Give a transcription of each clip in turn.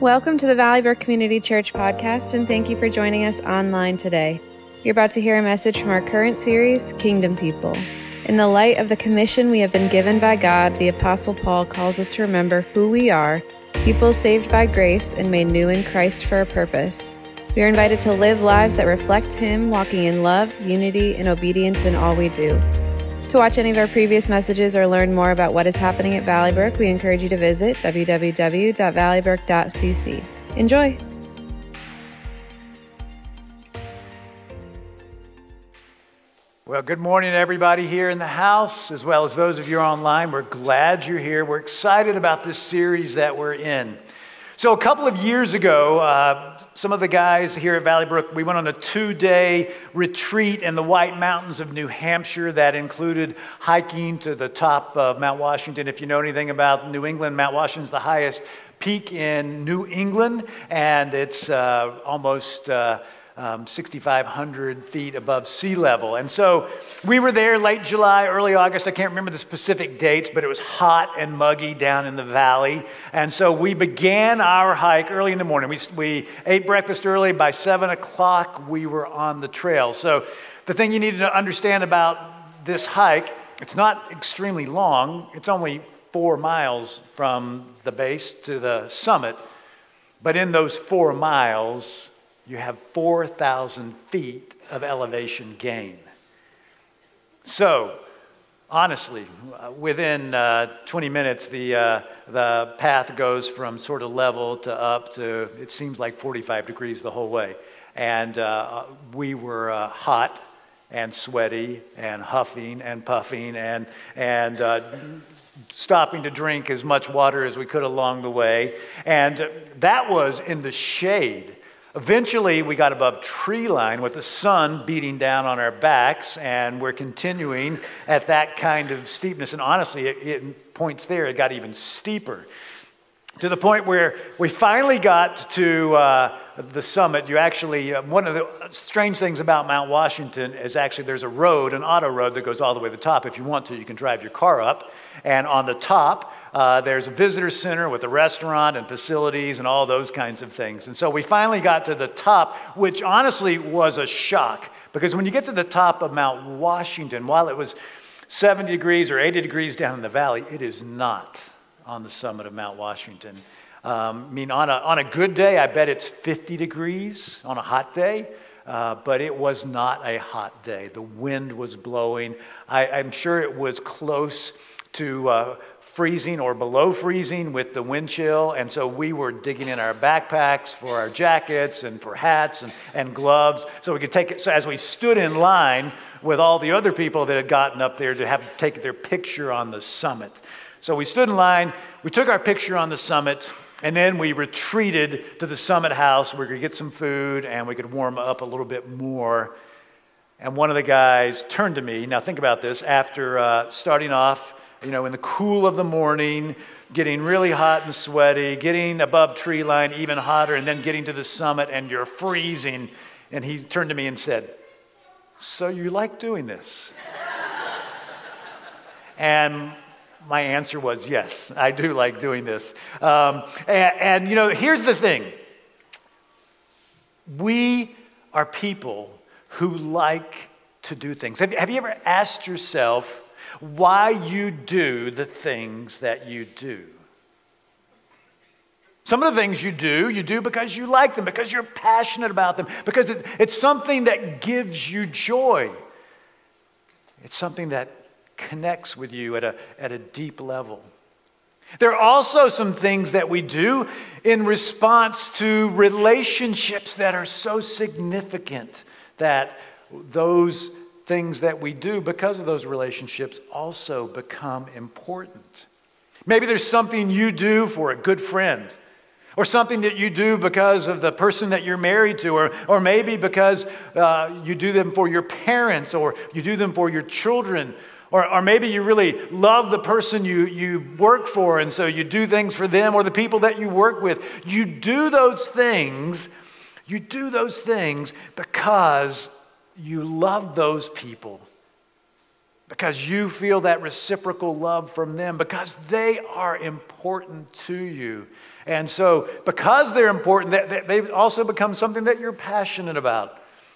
Welcome to the Valley Brook Community Church podcast, and thank you for joining us online today. You're about to hear a message from our current series, Kingdom People. In the light of the commission we have been given by God, the Apostle Paul calls us to remember who we are, people saved by grace and made new in Christ for a purpose. We are invited to live lives that reflect Him, walking in love, unity, and obedience in all we do. To watch any of our previous messages or learn more about what is happening at Valley Brook, we encourage you to visit www.valleybrook.cc. Enjoy! Well, good morning, everybody here in the house, as well as those of you online. We're glad you're here. We're excited about this series that we're in. So a couple of years ago, some of the guys here at Valley Brook, we went on a 2-day retreat in the White Mountains of New Hampshire that included hiking to the top of Mount Washington. If you know anything about New England, Mount Washington's the highest peak in New England, and it's almost 6,500 feet above sea level. And so we were there late July, early August. I can't remember the specific dates, but it was hot and muggy down in the valley. And so we began our hike early in the morning. We ate breakfast early. By 7 o'clock, we were on the trail. So the thing you need to understand about this hike, it's not extremely long. It's only 4 miles from the base to the summit. But in those 4 miles, you have 4,000 feet of elevation gain. So, honestly, within 20 minutes, the path goes from sort of level to up to, it seems like 45 degrees the whole way. And we were hot and sweaty and huffing and puffing and stopping to drink as much water as we could along the way. And that was in the shade. Eventually, we got above tree line with the sun beating down on our backs, and we're continuing at that kind of steepness. And honestly, it points there, it got even steeper, to the point where we finally got to the summit. You actually, one of the strange things about Mount Washington is actually there's a road, an auto road that goes all the way to the top. If you want to, you can drive your car up, and on the top, there's a visitor center with a restaurant and facilities and all those kinds of things. And so we finally got to the top, which honestly was a shock, because when you get to the top of Mount Washington, while it was 70 degrees or 80 degrees down in the valley, it is not on the summit of Mount Washington. I mean, on a good day, I bet it's 50 degrees on a hot day, but it was not a hot day. The wind was blowing. I'm sure it was close to freezing or below freezing with the wind chill, and so we were digging in our backpacks for our jackets and for hats and gloves so we could take it. So as we stood in line with all the other people that had gotten up there to have take their picture on the summit. So we stood in line, we took our picture on the summit, and then we retreated to the summit house where we could get some food and we could warm up a little bit more. And one of the guys turned to me. Now think about this. After starting off, in the cool of the morning, getting really hot and sweaty, getting above tree line even hotter, and then getting to the summit and you're freezing. And he turned to me and said, "So you like doing this?" And my answer was, yes, I do like doing this. And here's the thing. We are people who like to do things. Have you ever asked yourself why you do the things that you do? Some of the things you do because you like them, because you're passionate about them, because it's something that gives you joy. It's something that connects with you at a deep level. There are also some things that we do in response to relationships that are so significant that those things that we do because of those relationships also become important. Maybe there's something you do for a good friend, or something that you do because of the person that you're married to, or maybe because you do them for your parents, or you do them for your children, or maybe you really love the person you work for, and so you do things for them or the people that you work with. You do those things because you love those people, because you feel that reciprocal love from them, because they are important to you. And so because they're important, they've also become something that you're passionate about.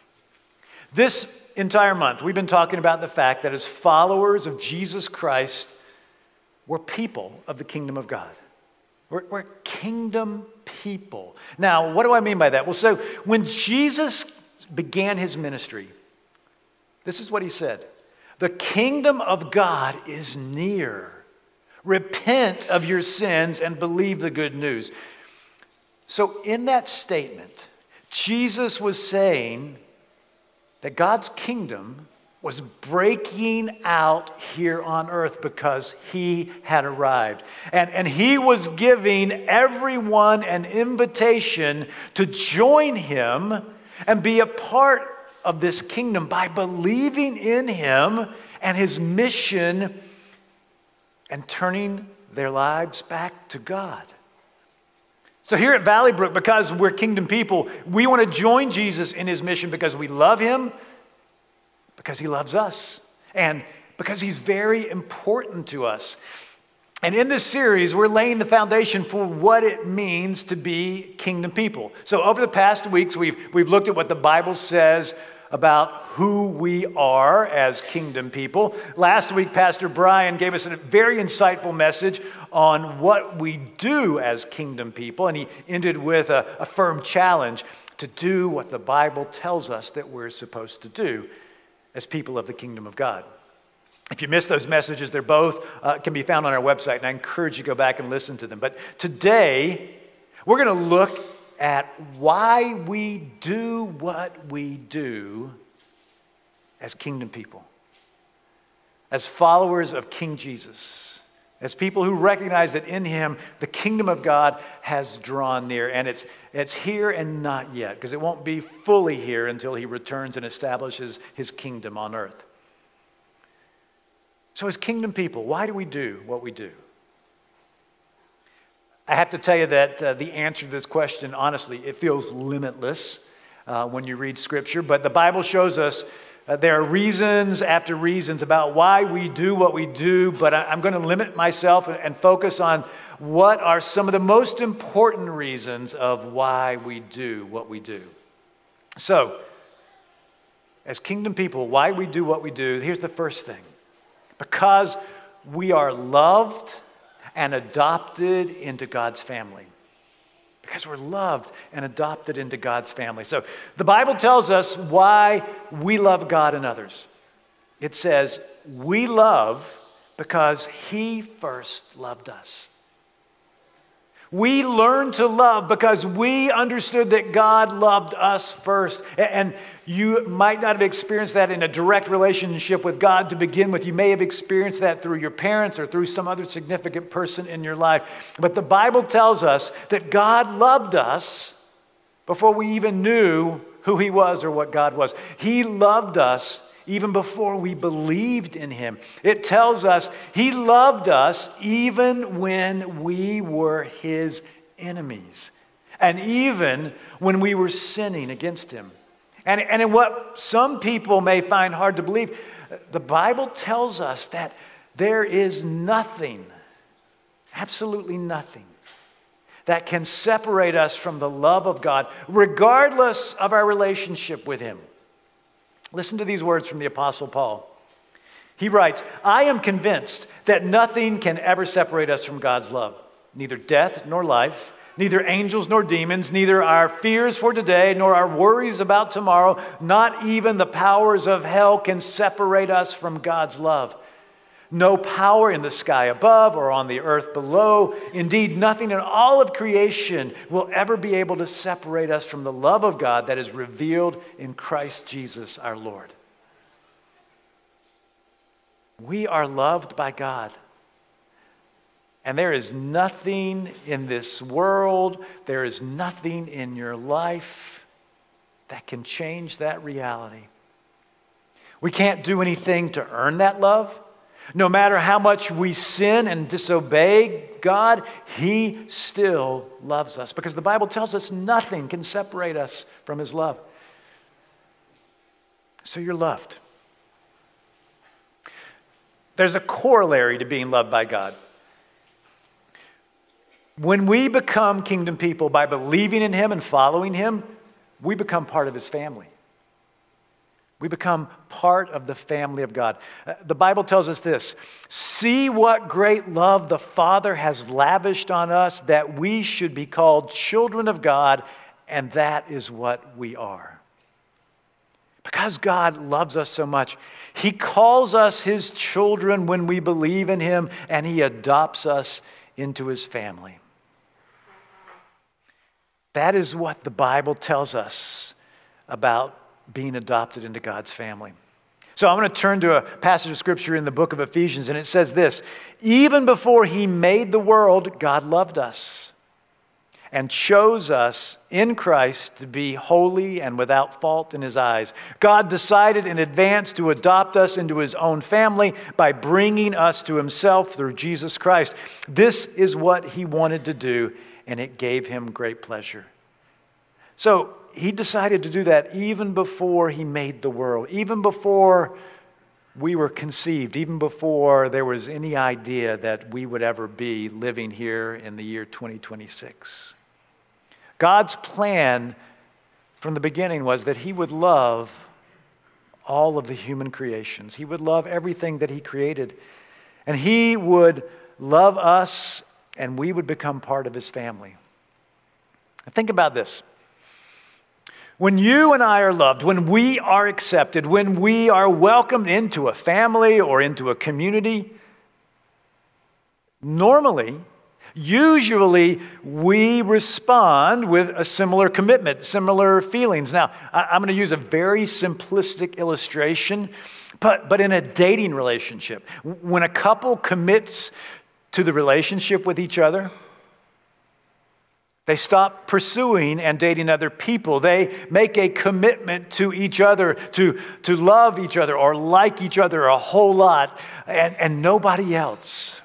This entire month, we've been talking about the fact that as followers of Jesus Christ, we're people of the kingdom of God. We're kingdom people. Now, what do I mean by that? Well, so when Jesus began his ministry, this is what he said: the kingdom of God is near. Repent of your sins and believe the good news. So in that statement, Jesus was saying that God's kingdom was breaking out here on earth because he had arrived. And he was giving everyone an invitation to join him and be a part of this kingdom by believing in him and his mission and turning their lives back to God. So here at Valley Brook, because we're kingdom people, we want to join Jesus in his mission because we love him, because he loves us, and because he's very important to us. And in this series, we're laying the foundation for what it means to be kingdom people. So over the past weeks, we've looked at what the Bible says about who we are as kingdom people. Last week, Pastor Brian gave us a very insightful message on what we do as kingdom people, and he ended with a firm challenge to do what the Bible tells us that we're supposed to do as people of the kingdom of God. If you missed those messages, they're both can be found on our website, and I encourage you to go back and listen to them. But today, we're going to look at why we do what we do as kingdom people, as followers of King Jesus, as people who recognize that in him the kingdom of God has drawn near, and it's here and not yet, because it won't be fully here until he returns and establishes his kingdom on earth. So as kingdom people, why do we do what we do? I have to tell you that the answer to this question, honestly, it feels limitless when you read Scripture. But the Bible shows us there are reasons after reasons about why we do what we do. But I'm going to limit myself and focus on what are some of the most important reasons of why we do what we do. So, as kingdom people, why we do what we do, here's the first thing. Because we are loved and adopted into God's family. Because we're loved and adopted into God's family. So the Bible tells us why we love God and others. It says, we love because he first loved us. We learn to love because we understood that God loved us first. And you might not have experienced that in a direct relationship with God to begin with. You may have experienced that through your parents or through some other significant person in your life. But the Bible tells us that God loved us before we even knew who he was or what God was. He loved us even before we believed in him. It tells us he loved us even when we were his enemies, and even when we were sinning against him. And in what some people may find hard to believe, the Bible tells us that there is nothing, absolutely nothing, that can separate us from the love of God, regardless of our relationship with him. Listen to these words from the Apostle Paul. He writes, I am convinced that nothing can ever separate us from God's love, neither death nor life, neither angels nor demons, neither our fears for today nor our worries about tomorrow, not even the powers of hell can separate us from God's love. No power in the sky above or on the earth below. Indeed, nothing in all of creation will ever be able to separate us from the love of God that is revealed in Christ Jesus our Lord. We are loved by God. And there is nothing in this world, there is nothing in your life that can change that reality. We can't do anything to earn that love. No matter how much we sin and disobey God, he still loves us, because the Bible tells us nothing can separate us from his love. So you're loved. There's a corollary to being loved by God. When we become kingdom people by believing in him and following him, we become part of his family. We become part of the family of God. The Bible tells us this: see what great love the Father has lavished on us, that we should be called children of God, and that is what we are. Because God loves us so much, he calls us his children when we believe in him, and he adopts us into his family. That is what the Bible tells us about being adopted into God's family. So I'm going to turn to a passage of scripture in the book of Ephesians, and it says this: even before he made the world, God loved us and chose us in Christ to be holy and without fault in his eyes. God decided in advance to adopt us into his own family by bringing us to himself through Jesus Christ. This is what he wanted to do, and it gave him great pleasure. So he decided to do that even before he made the world, even before we were conceived, even before there was any idea that we would ever be living here in the year 2026. God's plan from the beginning was that he would love all of the human creations. He would love everything that he created, and he would love us, and we would become part of his family. Now think about this. When you and I are loved, when we are accepted, when we are welcomed into a family or into a community, usually we respond with a similar commitment, similar feelings. Now, I'm going to use a very simplistic illustration, but in a dating relationship, when a couple commits to the relationship with each other, they stop pursuing and dating other people. They make a commitment to each other, to love each other or like each other a whole lot, and nobody else.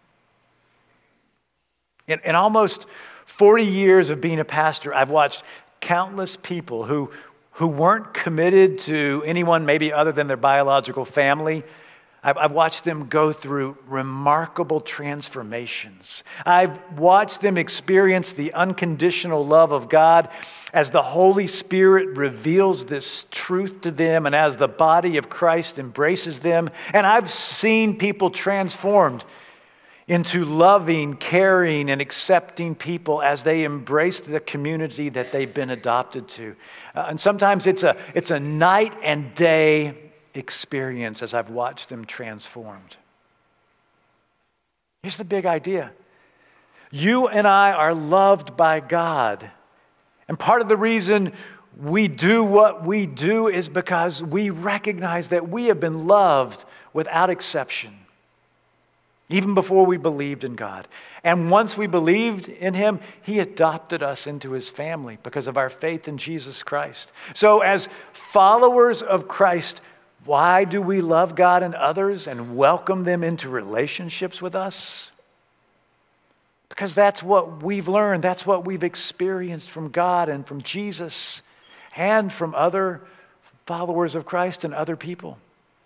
In almost 40 years of being a pastor, I've watched countless people who weren't committed to anyone maybe other than their biological family. I've watched them go through remarkable transformations. I've watched them experience the unconditional love of God as the Holy Spirit reveals this truth to them and as the body of Christ embraces them. And I've seen people transformed into loving, caring, and accepting people as they embrace the community that they've been adopted to. And sometimes it's a night and day experience as I've watched them transformed. Here's the big idea. You and I are loved by God. And part of the reason we do what we do is because we recognize that we have been loved without exception, even before we believed in God. And once we believed in him, he adopted us into his family because of our faith in Jesus Christ. So as followers of Christ, why do we love God and others and welcome them into relationships with us? Because that's what we've learned. That's what we've experienced from God and from Jesus and from other followers of Christ and other people.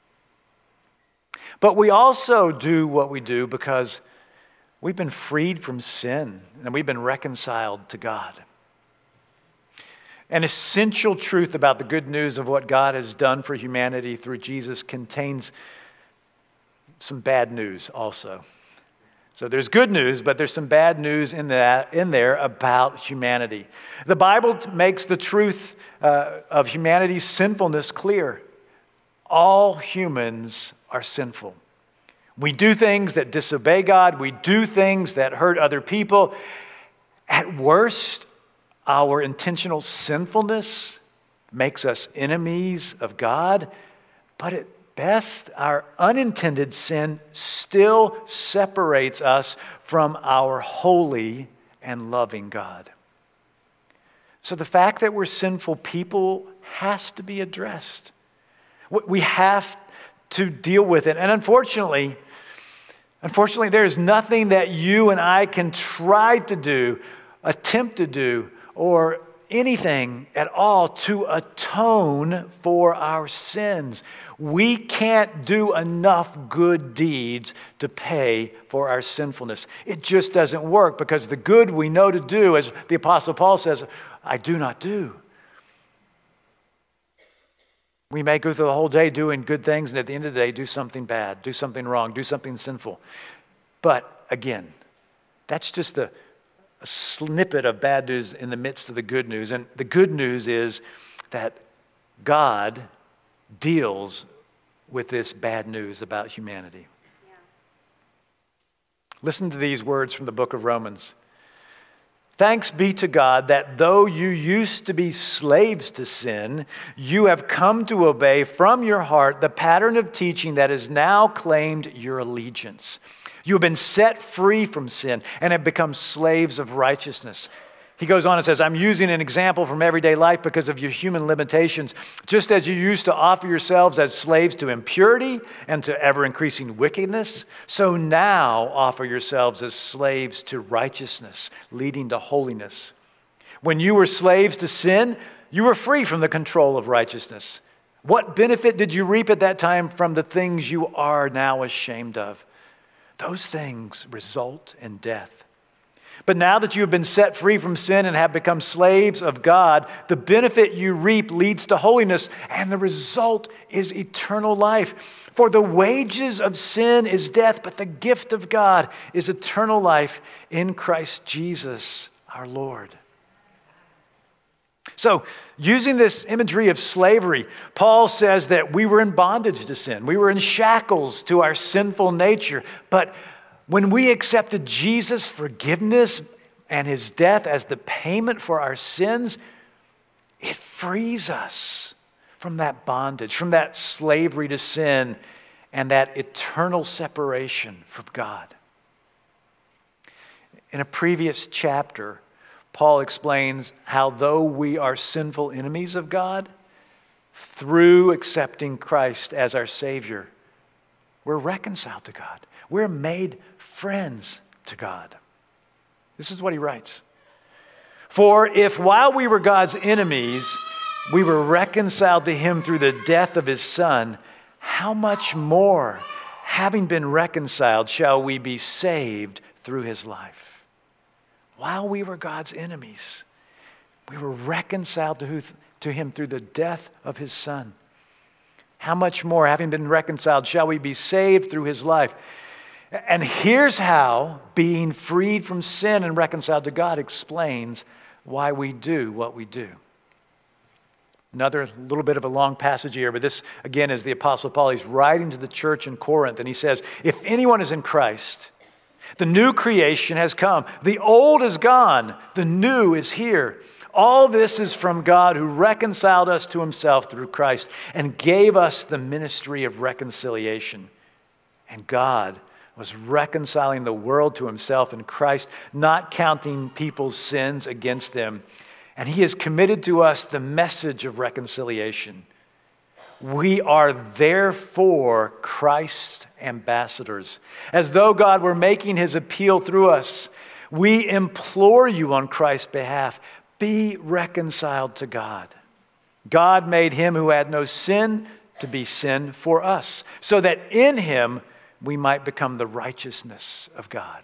But we also do what we do because we've been freed from sin and we've been reconciled to God. An essential truth about the good news of what God has done for humanity through Jesus contains some bad news also. So there's good news, but there's some bad news in there about humanity. The Bible makes the truth of humanity's sinfulness clear. All humans are sinful. We do things that disobey God. We do things that hurt other people. At worst, our intentional sinfulness makes us enemies of God, but at best, our unintended sin still separates us from our holy and loving God. So the fact that we're sinful people has to be addressed. We have to deal with it. And unfortunately, there's nothing that you and I can try to do, attempt to do, or anything at all to atone for our sins. We can't do enough good deeds to pay for our sinfulness. It just doesn't work because the good we know to do, as the Apostle Paul says, I do not do. We may go through the whole day doing good things and at the end of the day do something bad, do something wrong, do something sinful. But again, that's just a snippet of bad news in the midst of the good news. And the good news is that God deals with this bad news about humanity. Yeah. Listen to these words from the book of Romans. Thanks be to God that though you used to be slaves to sin, you have come to obey from your heart the pattern of teaching that has now claimed your allegiance. You have been set free from sin and have become slaves of righteousness. He goes on and says, I'm using an example from everyday life because of your human limitations. Just as you used to offer yourselves as slaves to impurity and to ever-increasing wickedness, so now offer yourselves as slaves to righteousness, leading to holiness. When you were slaves to sin, you were free from the control of righteousness. What benefit did you reap at that time from the things you are now ashamed of? Those things result in death. But now that you have been set free from sin and have become slaves of God, the benefit you reap leads to holiness, and the result is eternal life. For the wages of sin is death, but the gift of God is eternal life in Christ Jesus our Lord. So, using this imagery of slavery, Paul says that we were in bondage to sin. We were in shackles to our sinful nature. But when we accepted Jesus' forgiveness and his death as the payment for our sins, it frees us from that bondage, from that slavery to sin, and that eternal separation from God. In a previous chapter, Paul explains how though we are sinful enemies of God, through accepting Christ as our Savior, we're reconciled to God. We're made friends to God. This is what he writes. For if while we were God's enemies, we were reconciled to him through the death of his Son, how much more, having been reconciled, shall we be saved through his life? While we were God's enemies, we were reconciled to him through the death of his Son. How much more, having been reconciled, shall we be saved through his life? And here's how being freed from sin and reconciled to God explains why we do what we do. Another little bit of a long passage here, but this again is the Apostle Paul. He's writing to the church in Corinth, and he says, if anyone is in Christ, the new creation has come. The old is gone. The new is here. All this is from God who reconciled us to himself through Christ and gave us the ministry of reconciliation. And God was reconciling the world to himself in Christ, not counting people's sins against them. And he has committed to us the message of reconciliation. We are therefore Christ's ambassadors. As though God were making his appeal through us, we implore you on Christ's behalf, be reconciled to God. God made him who had no sin to be sin for us, so that in him we might become the righteousness of God.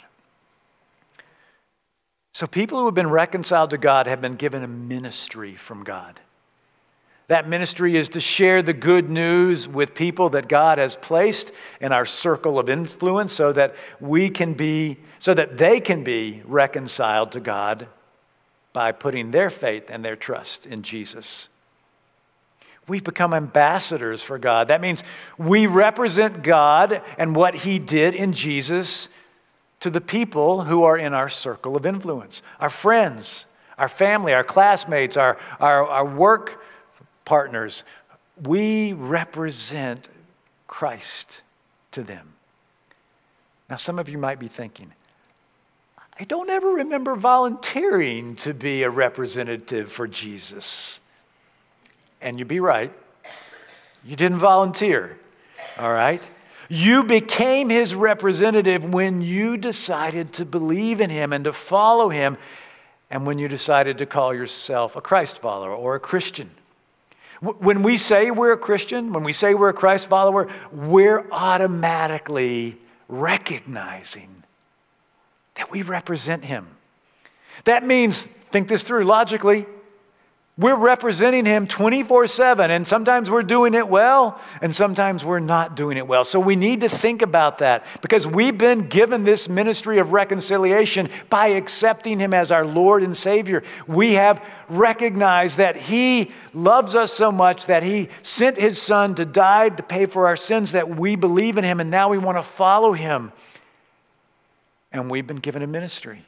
So people who have been reconciled to God have been given a ministry from God. That ministry is to share the good news with people that God has placed in our circle of influence so that they can be reconciled to God by putting their faith and their trust in Jesus. We've become ambassadors for God. That means we represent God and what he did in Jesus to the people who are in our circle of influence. Our friends, our family, our classmates, our work partners. We represent Christ to them. Now, some of you might be thinking, I don't ever remember volunteering to be a representative for Jesus. And you'd be right. You didn't volunteer, all right? You became his representative when you decided to believe in him and to follow him. and when you decided to call yourself a Christ follower or a Christian. When we say we're a Christian, when we say we're a Christ follower, we're automatically recognizing that we represent him. That means, think this through logically, we're representing him 24/7, and sometimes we're doing it well, and sometimes we're not doing it well. So we need to think about that, because we've been given this ministry of reconciliation by accepting him as our Lord and Savior. We have recognized that he loves us so much that he sent his son to die to pay for our sins, that we believe in him, and now we want to follow him. And we've been given a ministry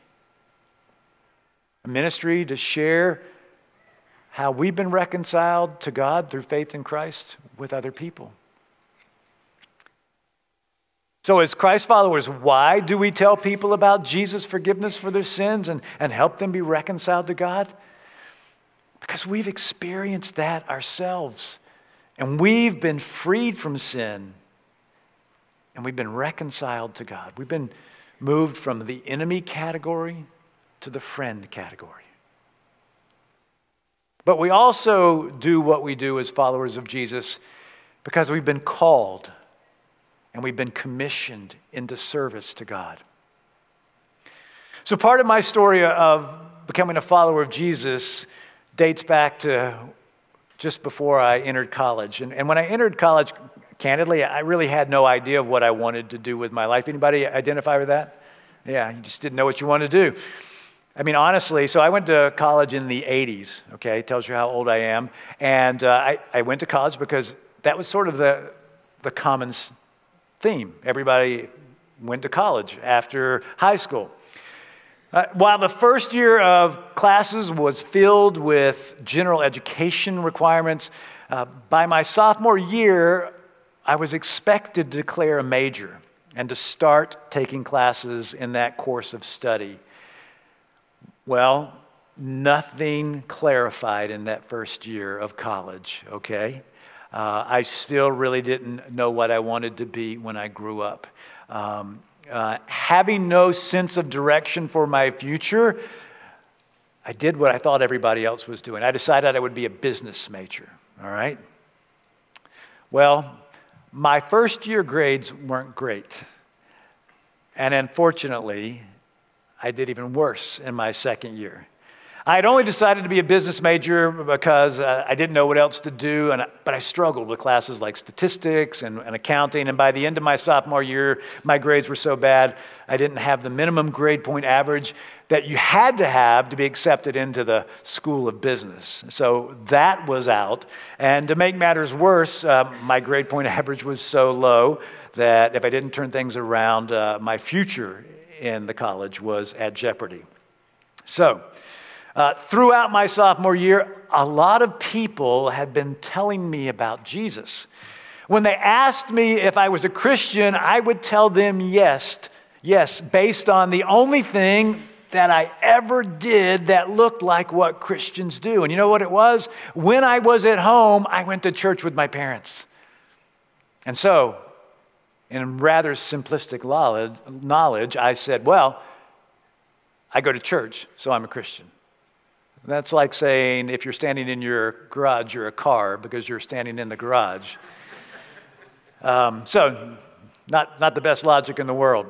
to share how we've been reconciled to God through faith in Christ with other people. So as Christ followers, why do we tell people about Jesus' forgiveness for their sins and help them be reconciled to God? Because we've experienced that ourselves. And we've been freed from sin. And we've been reconciled to God. We've been moved from the enemy category to the friend category. But we also do what we do as followers of Jesus because we've been called and we've been commissioned into service to God. So part of my story of becoming a follower of Jesus dates back to just before I entered college. And when I entered college, candidly, I really had no idea of what I wanted to do with my life. Anybody identify with that? Yeah, you just didn't know what you wanted to do. I mean, honestly, so I went to college in the 80s, okay? Tells you how old I am. And I went to college because that was sort of the common theme. Everybody went to college after high school. While the first year of classes was filled with general education requirements, by my sophomore year, I was expected to declare a major and to start taking classes in that course of study. Well, nothing clarified in that first year of college, okay? I still really didn't know what I wanted to be when I grew up. Having no sense of direction for my future, I did what I thought everybody else was doing. I decided I would be a business major, all right? Well, my first year grades weren't great. And unfortunately, I did even worse in my second year. I had only decided to be a business major because I didn't know what else to do, but I struggled with classes like statistics and accounting, and by the end of my sophomore year, my grades were so bad, I didn't have the minimum grade point average that you had to have to be accepted into the School of Business. So that was out, and to make matters worse, my grade point average was so low that if I didn't turn things around, my future in the college was at jeopardy. So, throughout my sophomore year, a lot of people had been telling me about Jesus. When they asked me if I was a Christian, I would tell them yes, based on the only thing that I ever did that looked like what Christians do. And you know what it was? When I was at home, I went to church with my parents. And so, in rather simplistic knowledge, I said, well, I go to church, so I'm a Christian. That's like saying if you're standing in your garage, you're a car because you're standing in the garage. So not the best logic in the world.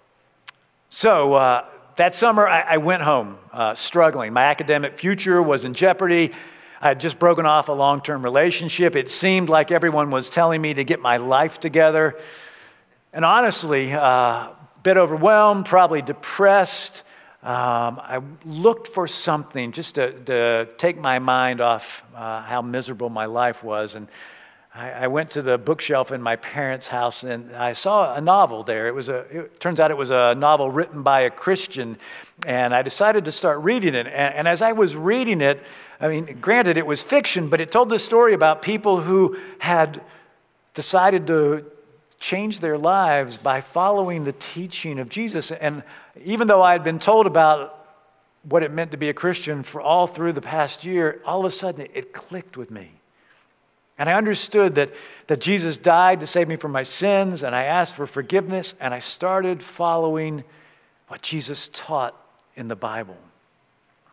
So that summer, I went home struggling. My academic future was in jeopardy. I had just broken off a long-term relationship. It seemed like everyone was telling me to get my life together. And honestly, a bit overwhelmed, probably depressed. I looked for something just to take my mind off how miserable my life was. And I went to the bookshelf in my parents' house and I saw a novel there. It turns out it was a novel written by a Christian. And I decided to start reading it. And as I was reading it, I mean, granted, it was fiction, but it told this story about people who had decided to change their lives by following the teaching of Jesus. And even though I had been told about what it meant to be a Christian for all through the past year, all of a sudden it clicked with me. And I understood that Jesus died to save me from my sins, and I asked for forgiveness, and I started following what Jesus taught in the Bible.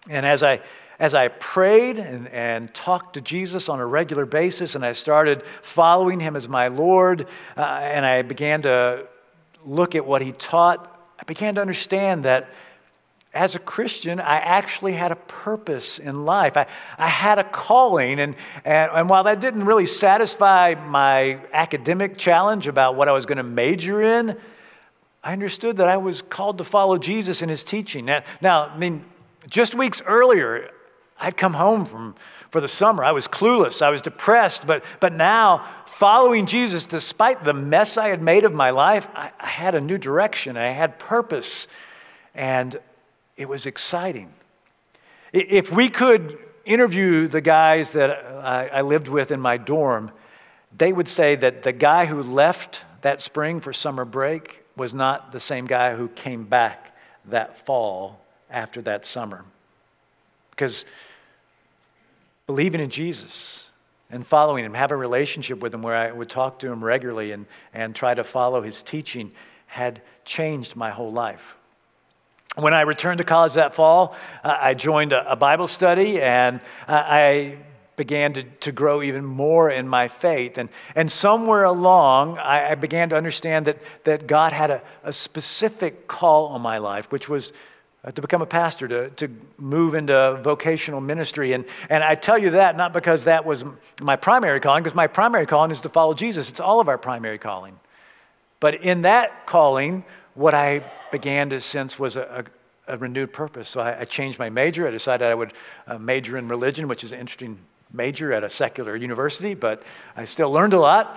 And as I prayed and talked to Jesus on a regular basis, and I started following him as my Lord, and I began to look at what he taught, I began to understand that as a Christian, I actually had a purpose in life. I had a calling, and while that didn't really satisfy my academic challenge about what I was going to major in, I understood that I was called to follow Jesus in his teaching. Now, I mean, just weeks earlier, I'd come home for the summer. I was clueless. I was depressed. But now, following Jesus, despite the mess I had made of my life, I had a new direction. I had purpose. And it was exciting. If we could interview the guys that I lived with in my dorm, they would say that the guy who left that spring for summer break was not the same guy who came back that fall after that summer. Because believing in Jesus and following him, having a relationship with him where I would talk to him regularly and try to follow his teaching had changed my whole life. When I returned to college that fall, I joined a Bible study, and I began to grow even more in my faith. And somewhere along, I began to understand that God had a specific call on my life, which was to become a pastor, to move into vocational ministry. And I tell you that not because that was my primary calling, because my primary calling is to follow Jesus. It's all of our primary calling. But in that calling, what I began to sense was a renewed purpose. So I changed my major. I decided I would major in religion, which is an interesting major at a secular university, but I still learned a lot.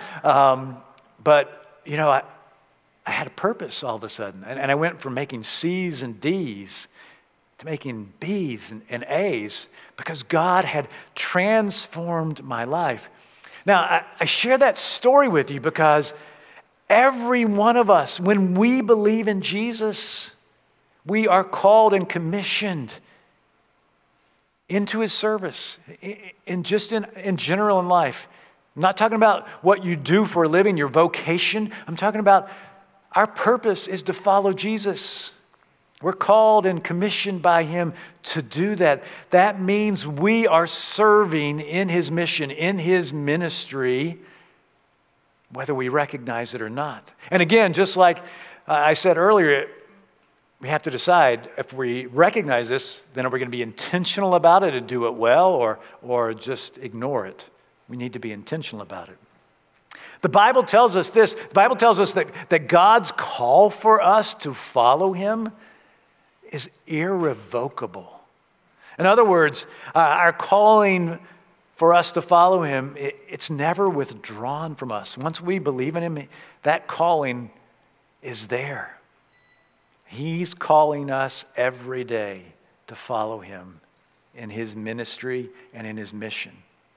But, you know, I had a purpose all of a sudden. And I went from making C's and D's to making B's and A's because God had transformed my life. Now, I share that story with you because every one of us, when we believe in Jesus, we are called and commissioned into his service, in general in life. I'm not talking about what you do for a living, your vocation. I'm talking about our purpose is to follow Jesus. We're called and commissioned by him to do that. That means we are serving in his mission, in his ministry, whether we recognize it or not. And again, just like I said earlier, we have to decide if we recognize this, then are we going to be intentional about it and do it well or just ignore it? We need to be intentional about it. The Bible tells us this. The Bible tells us that God's call for us to follow him is irrevocable. In other words, our calling for us to follow him, it's never withdrawn from us. Once we believe in him, that calling is there. He's calling us every day to follow him in his ministry and in his mission.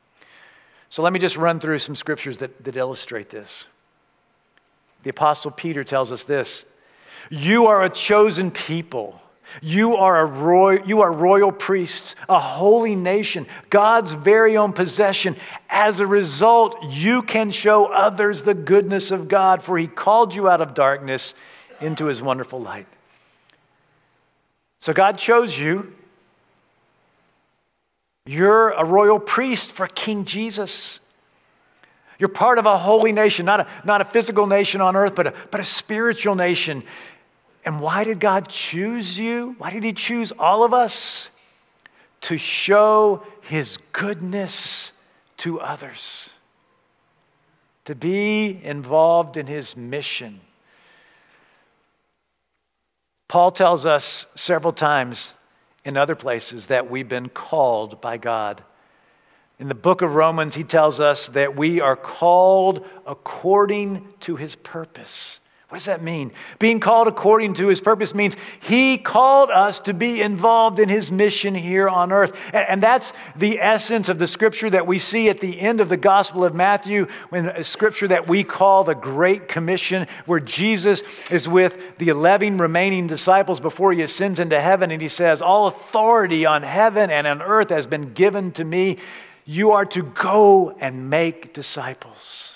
So let me just run through some scriptures that illustrate this. The Apostle Peter tells us this: you are a chosen people. You are royal priests, a holy nation, God's very own possession. As a result, you can show others the goodness of God, for he called you out of darkness into his wonderful light. So God chose you. You're a royal priest for King Jesus. You're part of a holy nation, not a physical nation on earth, but a spiritual nation. And why did God choose you? Why did he choose all of us? To show his goodness to others. To be involved in his mission. Paul tells us several times in other places that we've been called by God. In the book of Romans, he tells us that we are called according to his purpose. What does that mean? Being called according to his purpose means he called us to be involved in his mission here on earth. And that's the essence of the scripture that we see at the end of the Gospel of Matthew, when a scripture that we call the Great Commission, where Jesus is with the 11 remaining disciples before he ascends into heaven. And he says, all authority on heaven and on earth has been given to me. You are to go and make disciples.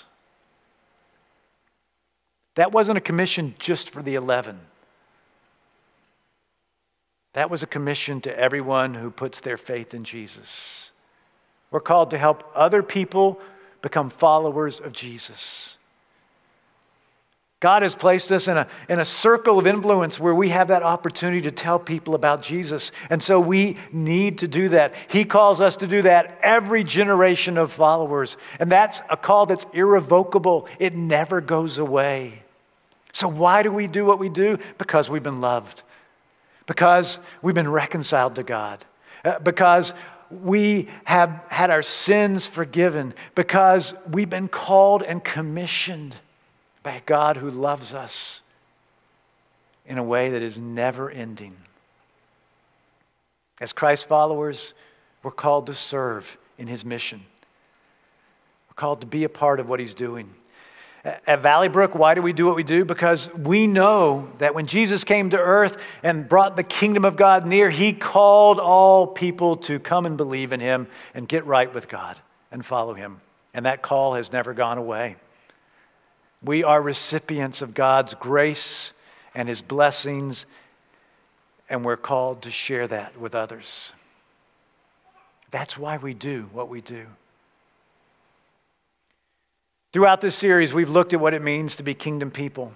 That wasn't a commission just for the 11. That was a commission to everyone who puts their faith in Jesus. We're called to help other people become followers of Jesus. God has placed us in a circle of influence where we have that opportunity to tell people about Jesus. And so we need to do that. He calls us to do that every generation of followers. And that's a call that's irrevocable. It never goes away. So why do we do what we do? Because we've been loved. Because we've been reconciled to God. Because we have had our sins forgiven. Because we've been called and commissioned by a God who loves us in a way that is never ending. As Christ followers, we're called to serve in his mission. We're called to be a part of what he's doing. At Valley Brook, why do we do what we do? Because we know that when Jesus came to earth and brought the kingdom of God near, he called all people to come and believe in him and get right with God and follow him. And that call has never gone away. We are recipients of God's grace and his blessings, and we're called to share that with others. That's why we do what we do. Throughout this series, we've looked at what it means to be kingdom people.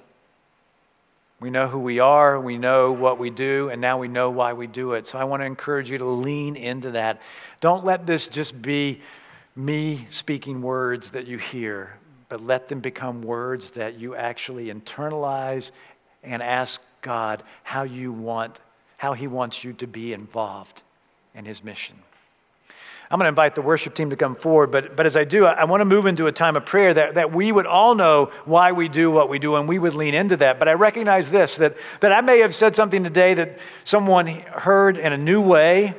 We know who we are, we know what we do, and now we know why we do it. So I want to encourage you to lean into that. Don't let this just be me speaking words that you hear, but let them become words that you actually internalize and ask God how he wants you to be involved in his mission. I'm going to invite the worship team to come forward, but as I do, I want to move into a time of prayer that we would all know why we do what we do, and we would lean into that. But I recognize this, that I may have said something today that someone heard in a new way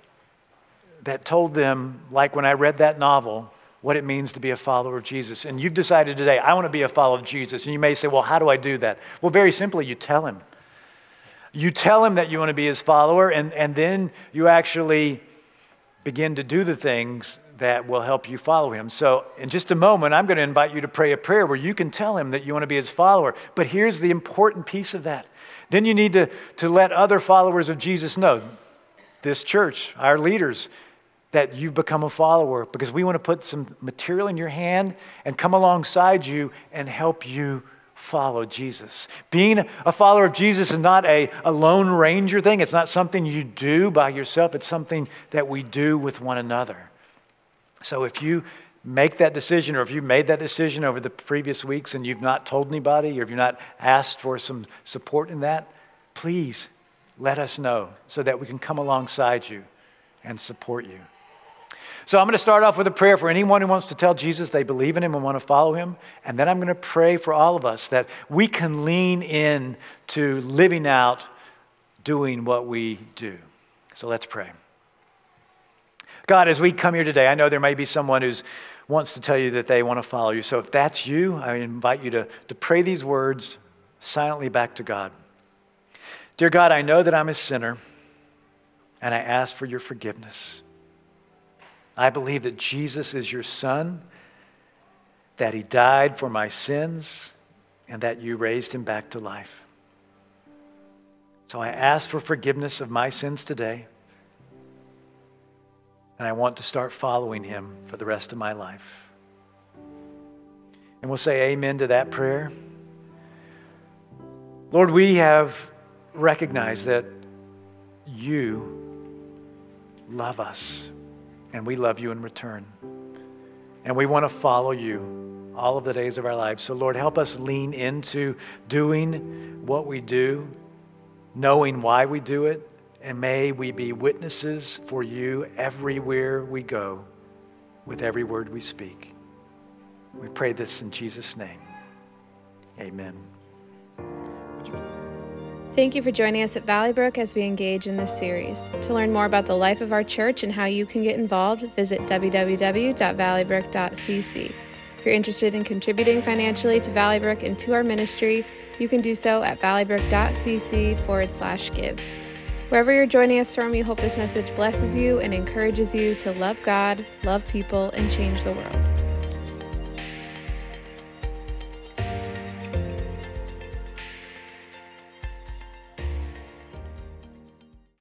that told them, like when I read that novel, what it means to be a follower of Jesus. And you've decided today, I want to be a follower of Jesus. And you may say, well, how do I do that? Well, very simply, you tell him. You tell him that you want to be his follower, and then you actually begin to do the things that will help you follow him. So in just a moment, I'm going to invite you to pray a prayer where you can tell him that you want to be his follower. But here's the important piece of that. Then you need to let other followers of Jesus know, this church, our leaders, that you've become a follower, because we want to put some material in your hand and come alongside you and help you follow Jesus. Being a follower of Jesus is not a lone ranger thing. It's not something you do by yourself. It's something that we do with one another. So if you make that decision, or if you made that decision over the previous weeks and you've not told anybody, or if you've not asked for some support in that, please let us know so that we can come alongside you and support you. So I'm going to start off with a prayer for anyone who wants to tell Jesus they believe in him and want to follow him. And then I'm going to pray for all of us that we can lean in to living out, doing what we do. So let's pray. God, as we come here today, I know there may be someone who wants to tell you that they want to follow you. So if that's you, I invite you to pray these words silently back to God. Dear God, I know that I'm a sinner, and I ask for your forgiveness. I believe that Jesus is your son, that he died for my sins, and that you raised him back to life. So I ask for forgiveness of my sins today, and I want to start following him for the rest of my life. And we'll say amen to that prayer. Lord, we have recognized that you love us. And we love you in return. And we want to follow you all of the days of our lives. So Lord, help us lean into doing what we do, knowing why we do it. And may we be witnesses for you everywhere we go with every word we speak. We pray this in Jesus' name. Amen. Thank you for joining us at Valley Brook as we engage in this series. To learn more about the life of our church and how you can get involved, visit www.valleybrook.cc. If you're interested in contributing financially to Valley Brook and to our ministry, you can do so at valleybrook.cc/give. Wherever you're joining us from, we hope this message blesses you and encourages you to love God, love people, and change the world.